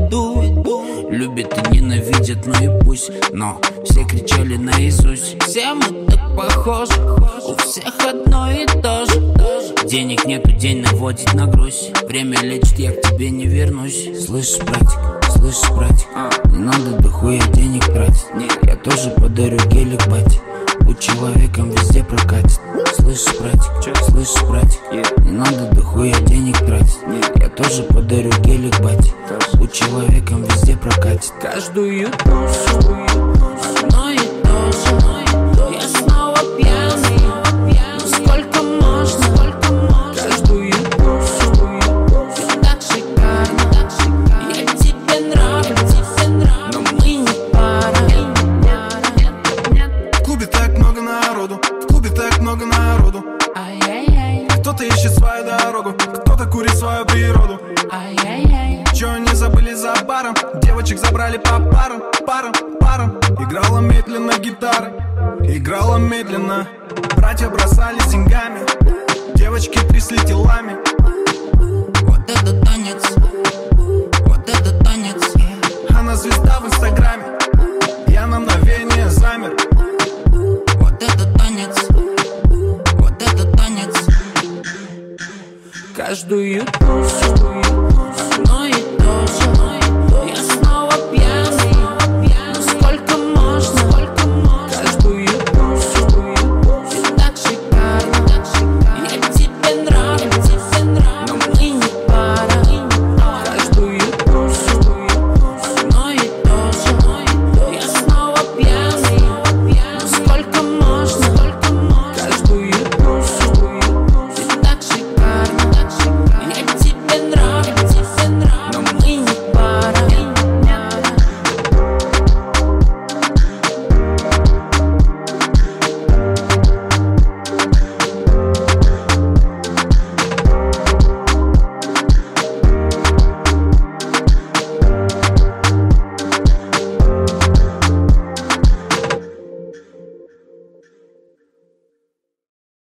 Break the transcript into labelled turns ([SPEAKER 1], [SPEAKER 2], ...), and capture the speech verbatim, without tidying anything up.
[SPEAKER 1] виду. Любят и ненавидят, ну и пусть, но все кричали наизусть. Все мы так похожи, у всех одно и то же. Денег нету, день наводить на грусть. Время лечит, я к тебе не вернусь. Слышишь, братик, слышишь, братик, не надо дохуя денег тратить. Я тоже подарю гелик, бате, будь человеком, везде прокатит. Слышишь, братик, слышишь, братик, не надо дохуя денег тратить. Я тоже подарю гелик, бате, будь человеком, везде прокатит. Каждую душу одно и то же. Я снова пьяный, но сколько можно? Каждую душу ты так шикарно. Я тебе нравлюсь, но мы не пара.
[SPEAKER 2] В клубе так много народу, в клубе так много народу. Кто-то ищет свою дорогу, кто-то курит свою природу. Чё они забыли за баром? Девочек забрали по парам, парам, парам. Играла медленно гитара, играла медленно. Братья бросались деньгами, девочки трясли телами.